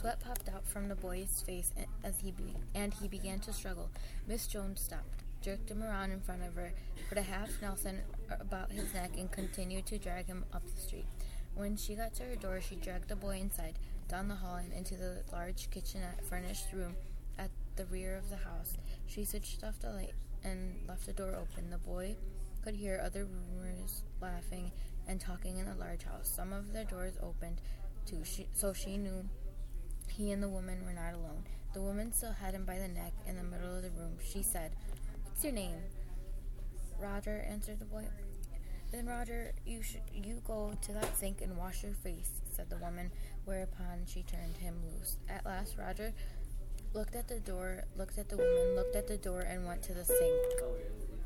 Sweat popped out from the boy's face as he began to struggle. Miss Jones stopped, jerked him around in front of her, put a half Nelson about his neck, and continued to drag him up the street. When she got to her door, she dragged the boy inside, down the hall, and into the large kitchenette-furnished room at the rear of the house. She switched off the light and left the door open. The boy could hear other roomers laughing and talking in the large house. Some of their doors opened, too, so she knew he and the woman were not alone. The woman still had him by the neck in the middle of the room. She said, "What's your name?" "Roger," answered the boy. "Then, Roger, you go to that sink and wash your face," said the woman, whereupon she turned him loose. At last, Roger looked at the door, looked at the woman, looked at the door, and went to the sink.